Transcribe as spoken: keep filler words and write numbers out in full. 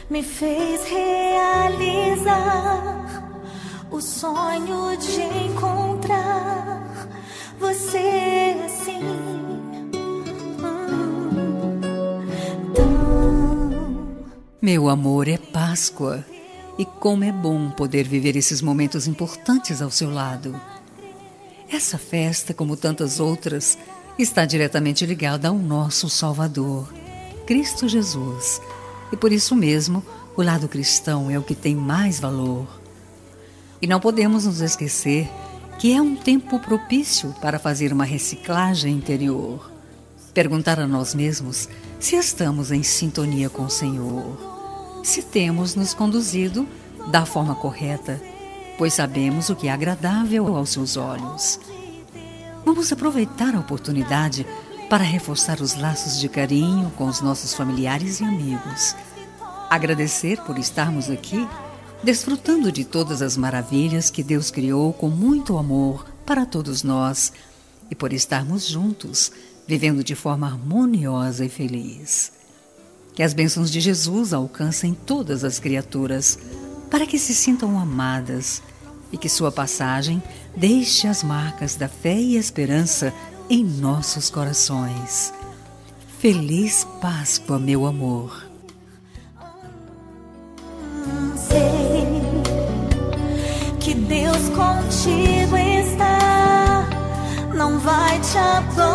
me fez realizar o sonho de encontrar você assim. Hum, tão... Meu amor, é Páscoa. E como é bom poder viver esses momentos importantes ao seu lado. Essa festa, como tantas outras, está diretamente ligada ao nosso Salvador, Cristo Jesus. E por isso mesmo, o lado cristão é o que tem mais valor. E não podemos nos esquecer que é um tempo propício para fazer uma reciclagem interior. Perguntar a nós mesmos se estamos em sintonia com o Senhor, se temos nos conduzido da forma correta, pois sabemos o que é agradável aos seus olhos. Vamos aproveitar a oportunidade para reforçar os laços de carinho com os nossos familiares e amigos. Agradecer por estarmos aqui, desfrutando de todas as maravilhas que Deus criou com muito amor para todos nós e por estarmos juntos, vivendo de forma harmoniosa e feliz. Que as bênçãos de Jesus alcancem todas as criaturas, para que se sintam amadas e que sua passagem deixe as marcas da fé e esperança em nossos corações. Feliz Páscoa, meu amor. Sei que Deus contigo está, não vai te abandonar.